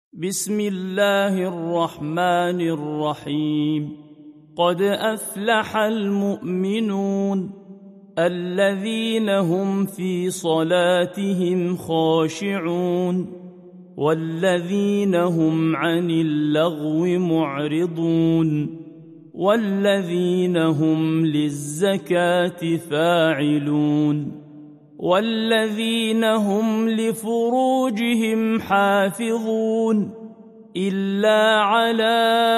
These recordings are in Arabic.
بسم الله الرحمن الرحيم. قد أفلح المؤمنون الذين هم في صلاتهم خاشعون والذين هم عن اللغو معرضون والذين هم للزكاة فاعلون والذين هم لفروجهم حافظون إلا على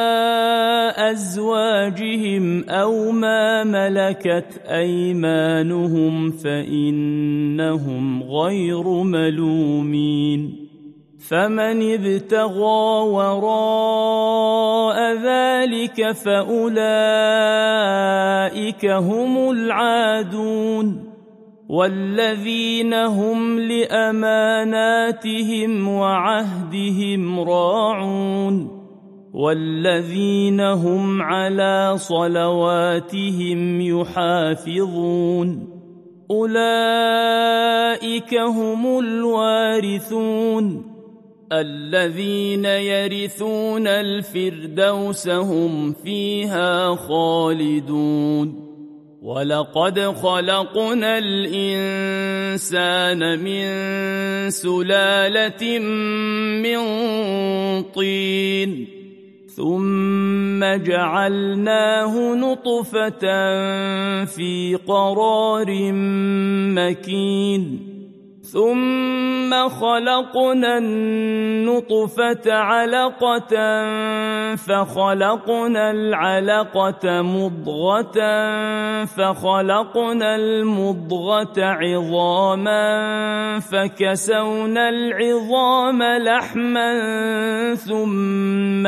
أزواجهم أو ما ملكت أيمانهم فإنهم غير ملومين. فمن ابتغى وراء ذلك فأولئك هم العادون والذين هم لأماناتهم وعهدهم راعون والذين هم على صلواتهم يحافظون أولئك هم الوارثون الذين يرثون الفردوس هم فيها خالدون. ولقد خلقنا الإنسان من سلالة من طين ثم جعلناه نطفة في قرار مكين ثم خلقنا النطفة علقة فخلقنا العلقة مضغة فخلقنا المضغة عظاما فكسونا العظام لحما ثم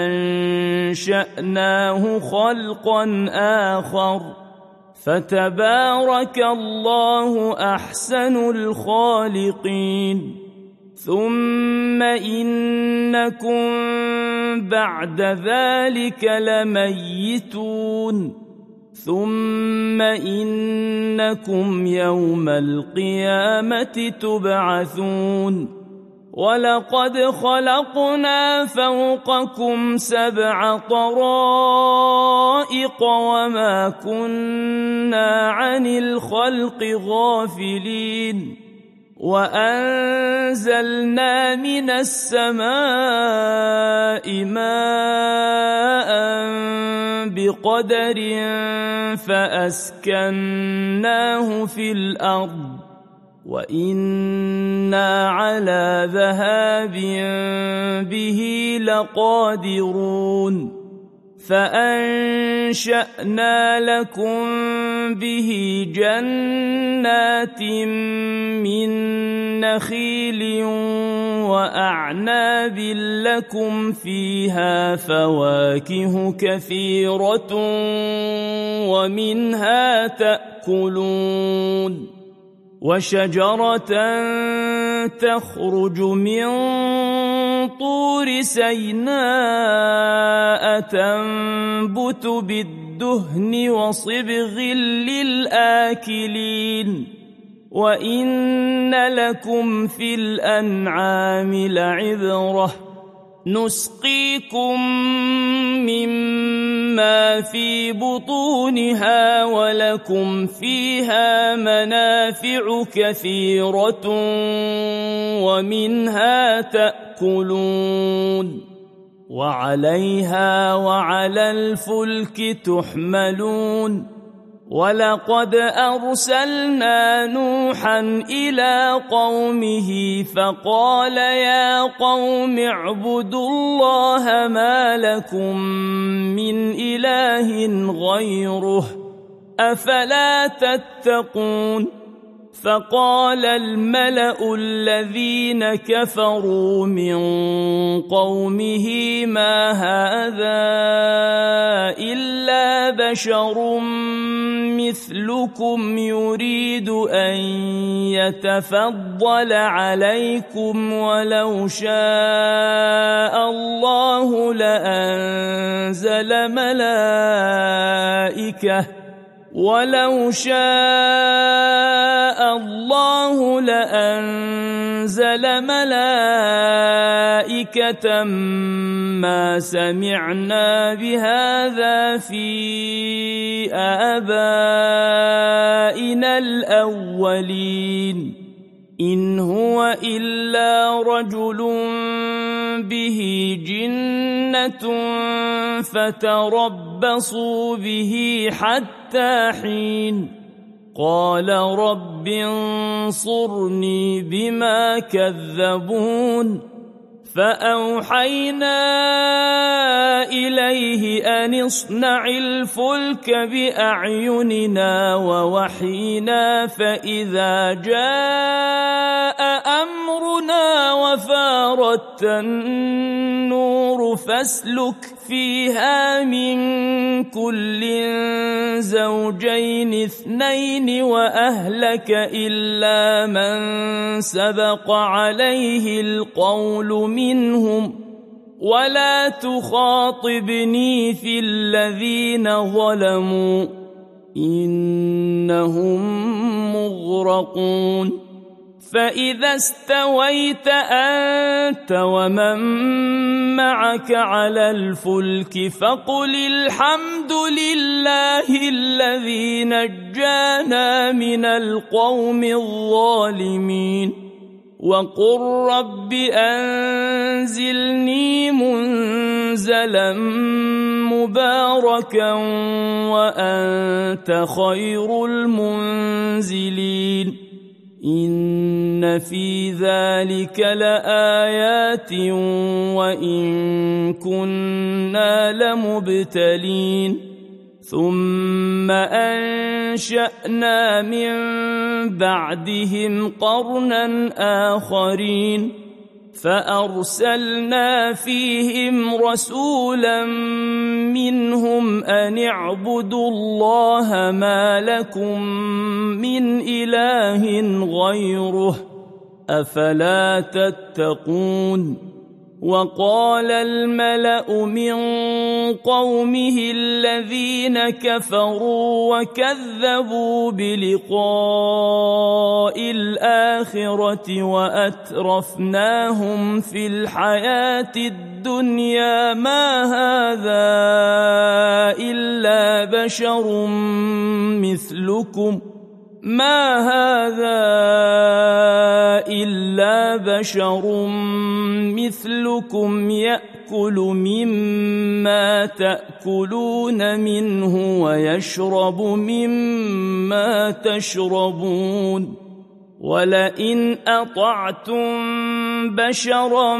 أنشأناه خلقا آخر فتبارك الله أحسن الخالقين. ثم إنكم بعد ذلك لميتون ثم إنكم يوم القيامة تبعثون. ولقد خلقنا فوقكم 7 طرائق وما كنا عن الخلق غافلين وأنزلنا من السماء ماء بقدر فأسكناه في الأرض وإنا على ذهاب به لقادرون. فأنشأنا لكم به جنات من نخيل وأعناب لكم فيها فواكه كثيرة ومنها تأكلون وشجرة تخرج من طور سيناء تنبت بالدهن وصبغ للآكلين وإن لكم في الأنعام لعبرة نسقيكم مما في بطونها ولكم فيها منافع كثيرة ومنها تأكلون وعليها وعلى الفلك تحملون. ولقد أرسلنا نوحا إلى قومه فقال يا قوم اعبدوا الله ما لكم من إله غيره أفلا تتقون. فقال الملأ الذين كفروا من قومه ما هذا إلا بشر مثلكم يريد أن يتفضل عليكم ولو شاء الله لأنزل ملائكة ولو شاء الله لأنزل ملائكة ملائكة ما سمعنا بهذا في آبائنا الأولين إن هو إلا رجل به جنة فتربصوا به حتى حين قال رب انصرني بما كذبون فأوحينا إليه أن اصنع الفلك بأعيننا ووحينا فإذا جاء أمرنا وفارت النور فاسلك فيها من كل زوجين اثنين وأهلك إلا من سبق عليه القول منهم ولا تخاطبني في الذين ظلموا إنهم مغرقون فإذا استويت أنت ومن معك على الفلك فقل الحمد لله الذي نجانا من القوم الظالمين وقل رب أنزلني منزلا مباركا وأنت خير المنزلين إن في ذلك لآيات وإن كنا لمبتلين ثم أنشأنا من بعدهم قرنا آخرين فأرسلنا فيهم رسولا منهم أن اعبدوا الله ما لكم من إله غيره أفلا تتقون وقال الملأ من قومه الذين كفروا وكذبوا بلقاء الآخرة وأترفناهم في الحياة الدنيا ما هذا إلا بشر مثلكم يأكل مما تأكلون منه ويشرب مما تشربون ولئن أطعتم بشرا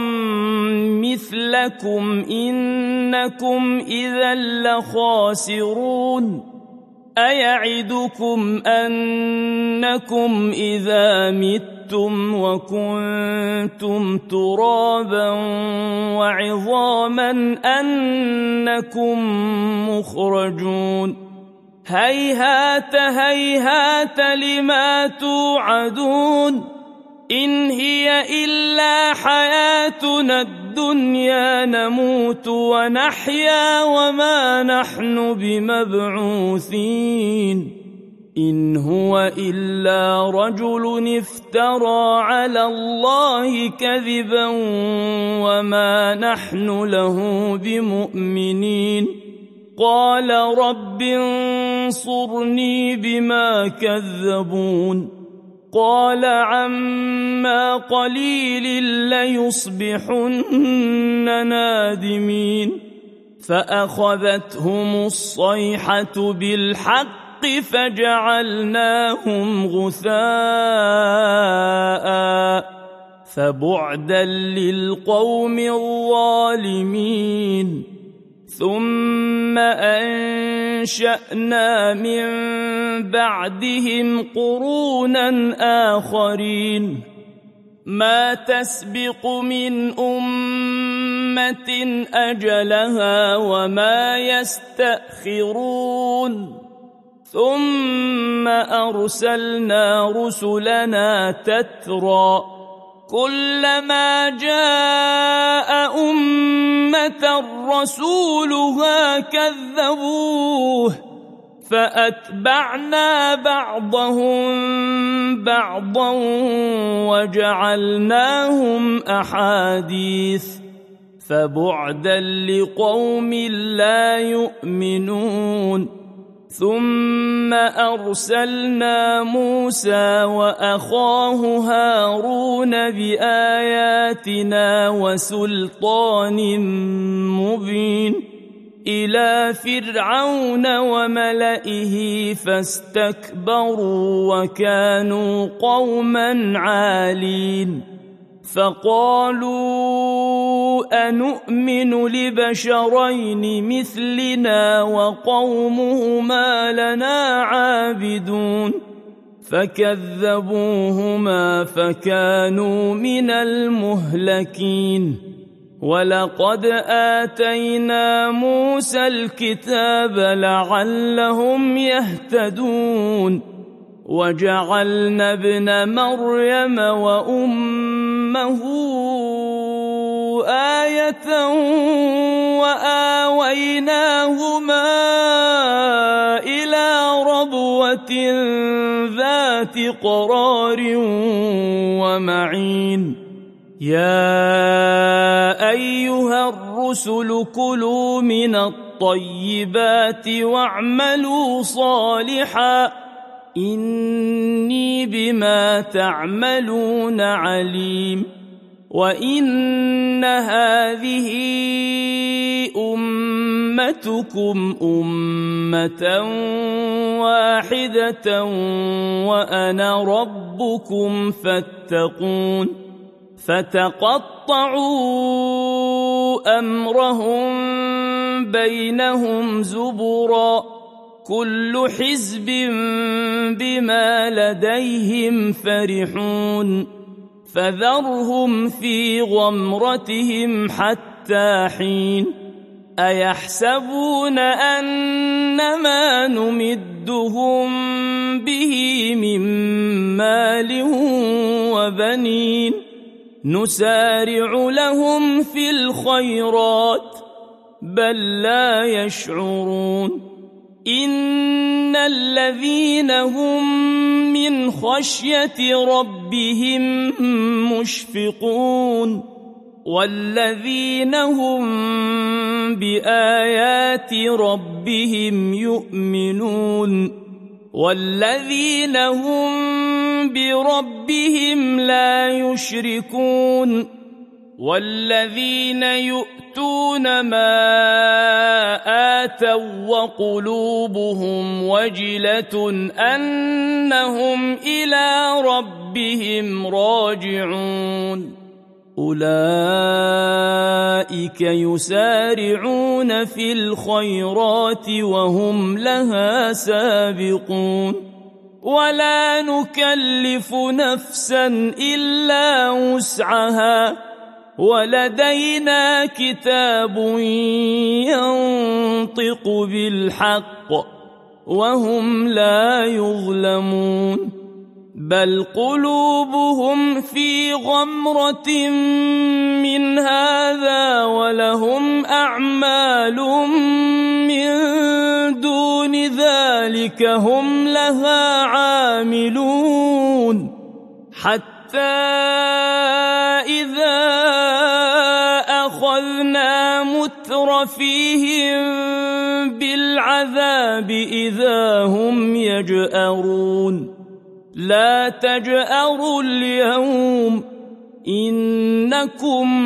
مثلكم إنكم إذا لخاسرون أيعدكم أنكم إذا متم وكنتم ترابا وعظاما أنكم مخرجون هيهات هيهات لما توعدون إن هي إلا حياتنا الدنيا نموت ونحيا وما نحن بمبعوثين إن هو إلا رجل افترى على الله كذبا وما نحن له بمؤمنين قال رب انصرني بما كذبون قال عما قليل ليصبحن نادمين فأخذتهم الصيحة بالحق فجعلناهم غثاء فبعدا للقوم الظالمين ثم أنشأنا من بعدهم قرونا آخرين ما تسبق من أمة أجلها وما يستأخرون ثم أرسلنا رسلنا تترى كلما جاء أمة رسولها كذبوه فأتبعنا بعضهم بعضا وجعلناهم أحاديث فبعدا لقوم لا يؤمنون ثم أرسلنا موسى وأخاه هارون بآياتنا وسلطان مبين إلى فرعون وملئه فاستكبروا وكانوا قوما عالين فقالوا أنؤمن لبشرين مثلنا وقومهما لنا عابدون فكذبوهما فكانوا من المهلكين ولقد آتينا موسى الكتاب لعلهم يهتدون وجعلنا ابن مريم وأمه آية وآويناهما إلى ربوة ذات قرار ومعين يا أيها الرسل كلوا من الطيبات واعملوا صالحا إني بما تعملون عليم وإن هذه أمتكم أمة واحدة وأنا ربكم فاتقون فتقطعوا أمرهم بينهم زبرا كل حزب بما لديهم فرحون فذرهم في غمرتهم حتى حين أيحسبون أنما نمدهم به من مال وبنين نسارع لهم في الخيرات بل لا يشعرون إن الذين هم من خشية ربهم مشفقون والذين هم بآيات ربهم يؤمنون والذين هم بربهم لا يشركون والذين يؤتون ما آتوا وقلوبهم وجلة أنهم إلى ربهم راجعون أولئك يسارعون في الخيرات وهم لها سابقون ولا نكلف نفسا إلا وسعها ولدينا كتاب ينطق بالحق وهم لا يظلمون بل قلوبهم في غمرة من هذا ولهم أعمال من دون ذلك هم لها عاملون حتى إذا أخذنا مترفيهم بالعذاب إذا هم يجأرون لا تجأروا اليوم إنكم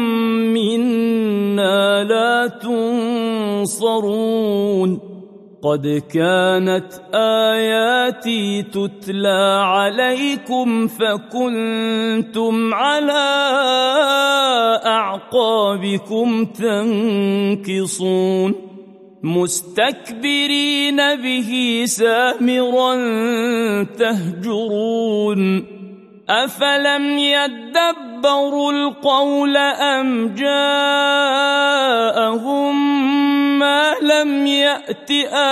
منا لا تنصرون قد كانت آياتي تتلى عليكم فكنتم على أعقابكم تنكصون مستكبرين به سامرا تهجرون أفلم يدبروا القول أم جاءهم ما لم يأت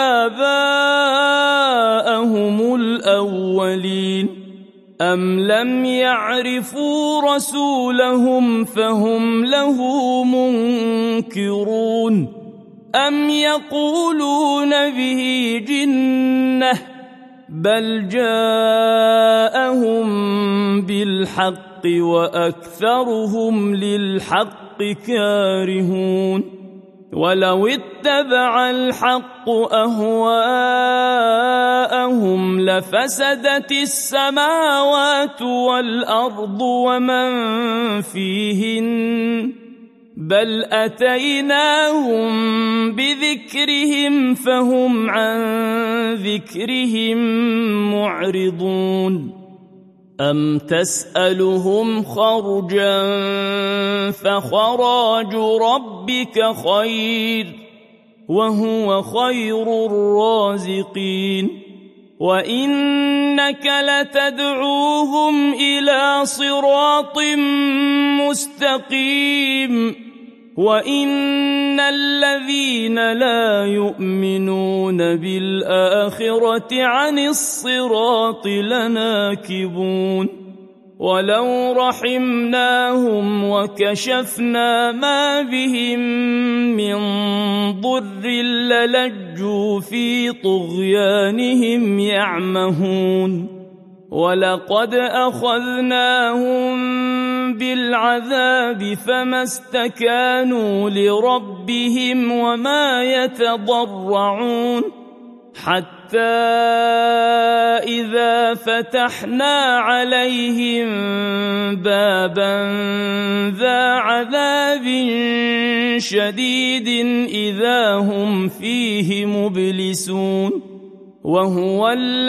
آباءهم الأولين أم لم يعرفوا رسولهم فهم له منكرون أم يقولون به جنة بل جاءهم بالحق وأكثرهم للحق كارهون ولو اتبع الحق أهواءهم لفسدت السماوات والأرض ومن فيهن بل أتيناهم بذكرهم فهم عن ذكرهم معرضون أم تسألهم خرجا فخراج ربك خير وهو خير الرازقين وإنك لتدعوهم إلى صراط مستقيم وإن الذين لا يؤمنون بالآخرة عن الصراط لناكبون ولو رحمناهم وكشفنا ما بهم من ضر للجوا في طغيانهم يعمهون ولقد أخذناهم بالعذاب فما استكانوا لربهم وما يتضرعون حتى إذا فتحنا عليهم بابا ذا عذاب شديد إذا هم فيه مبلسون وهو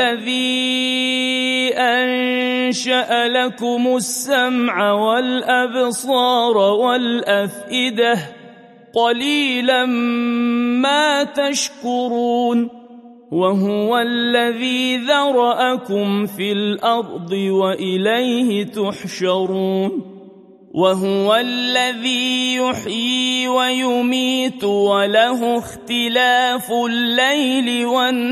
الذي أنشأ لكم السمع والأبصار والأفئدة قليلا ما تشكرون وهو الذي ذرأكم في الأرض وإليه تحشرون وهو الذي يحيي ويميت وله اختلاف الليل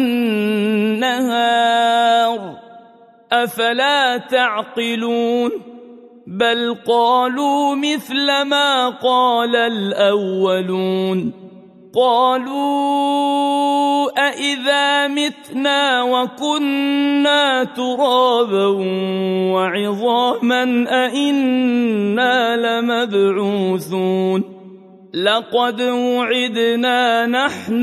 والنهار أفلا تعقلون بل قالوا مثل ما قال الأولون قالوا أإذا متنا وكنا ترابا وعظاما أإنا لمبعوثون لقد وعدنا نحن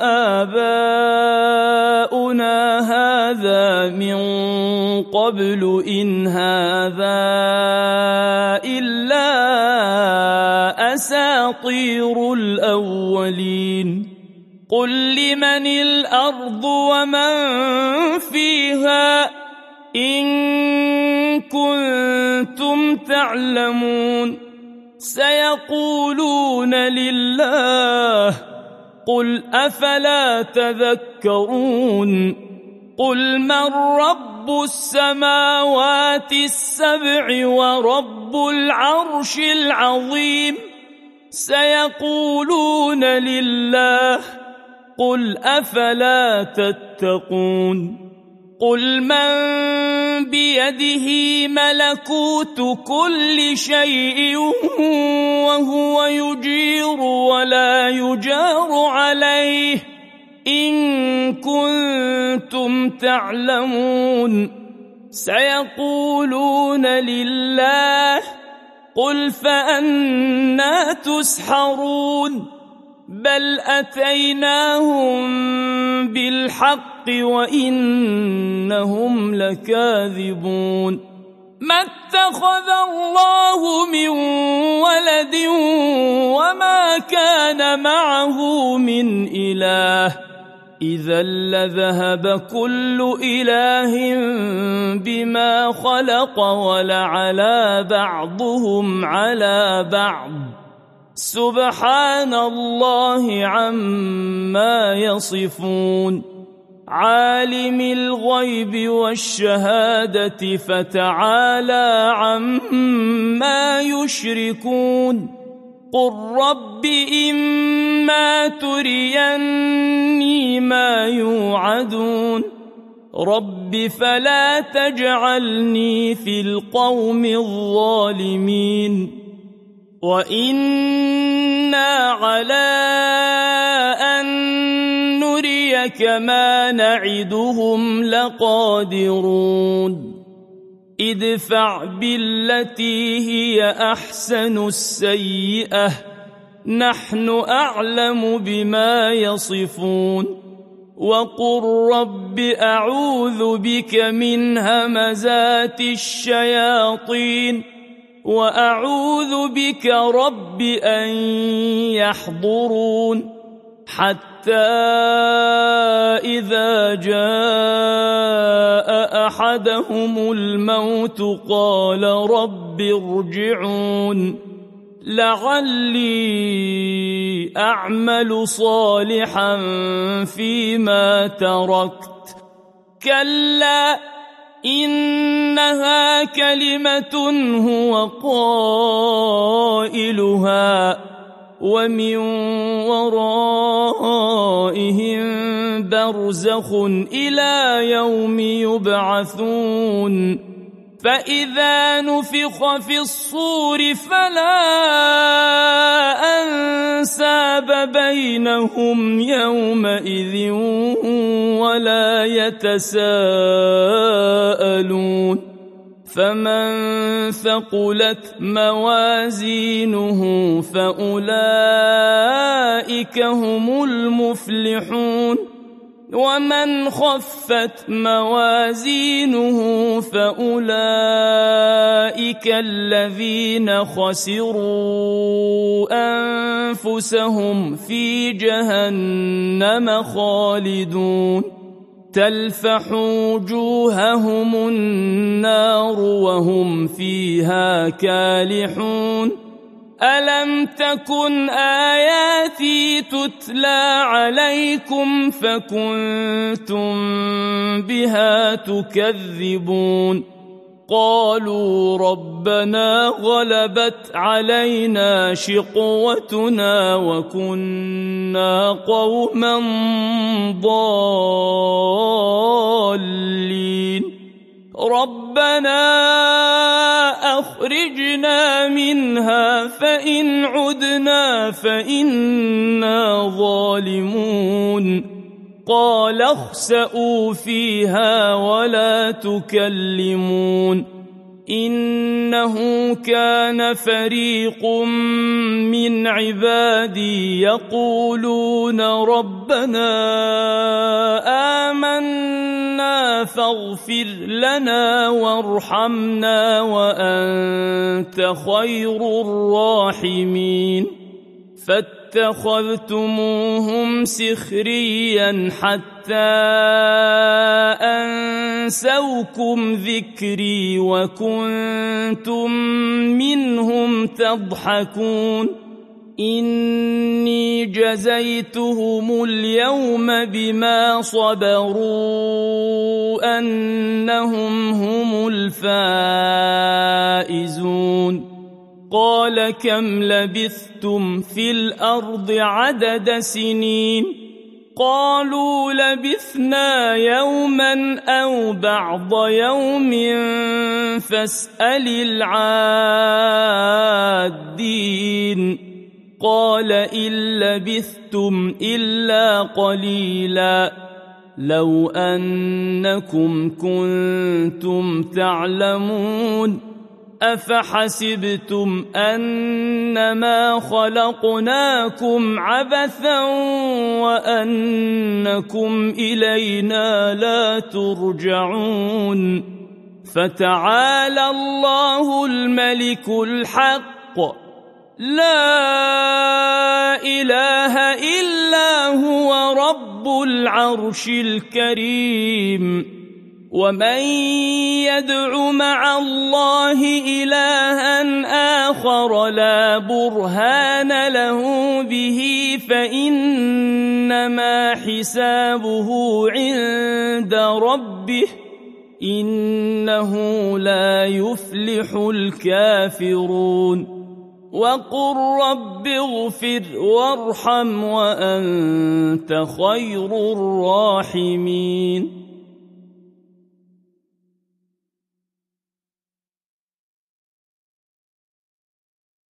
وآباؤنا هذا من قبل إن هذا إلا أساطير الأولين قل لمن الأرض ومن فيها إن كنتم تعلمون سيقولون لله قل أفلا تذكرون قل من رب السماوات السبع ورب العرش العظيم سيقولون لله قل أفلا تتقون قل من بيده ملكوت كل شيء وهو يجير ولا يجار عليه إن كنتم تعلمون سيقولون لله قل فأنى تسحرون بل أتيناهم بالحق وإنهم لكاذبون ما اتخذ الله من ولد وما كان معه من إله إذا لذهب كل إله بما خلق ولعلى بعضهم على بعض سبحان الله عما يصفون عالم الغيب والشهادة فتعالى عما يشركون قل رب إما تريني ما يوعدون رب فلا تجعلني في القوم الظالمين وإنا على أن نريك ما نعدهم لقادرون ادفع بالتي هي أحسن السيئة نحن أعلم بما يصفون وقل رب أعوذ بك من همزات الشياطين وأعوذ بك رب أن يحضرون حتى إذا جاء أحدهم الموت قال رب ارجعون لعلي أعمل صالحا فيما تركت كلا إنها كلمة هو قائلها ومن ورائهم برزخ إلى يوم يبعثون فإذا نفخ في الصور فلا أنساب بينهم يومئذ ولا يتساءلون فمن ثقلت موازينه فأولئك هم المفلحون ومن خفت موازينه فأولئك الذين خسروا أنفسهم في جهنم خالدون تلفح وجوههم النار وهم فيها كالحون ألم تكن آياتي تتلى عليكم فكنتم بها تكذبون قالوا ربنا غلبت علينا شقوتنا وكنا قوما ضالين ربنا أخرجنا منها فإن عدنا فإنا ظالمون قال اخسئوا فيها ولا تكلمون إنه كان فريق من عبادي يقولون ربنا آمنا فاغفر لنا وارحمنا وأنت خير الراحمين فاتخذتموهم سخريا حتى أنسوكم ذكري وكنتم منهم تضحكون إني جزيتهم اليوم بما صبروا أنهم هم الفائزون قال كم لبثتم في الأرض عدد سنين قالوا لبثنا يوما أو بعض يوم فاسأل العادين قال إن لبثتم إلا قليلا لو أنكم كنتم تعلمون أفحسبتم أنما خلقناكم عبثا وأنكم إلينا لا ترجعون فتعالى الله الملك الحق لا إله إلا هو رب العرش الكريم ومن يدع مع الله إلها آخر لا برهان له به فإنما حسابه عند ربه إنه لا يفلح الكافرون وقل رب اغفر وارحم وأنت خير الراحمين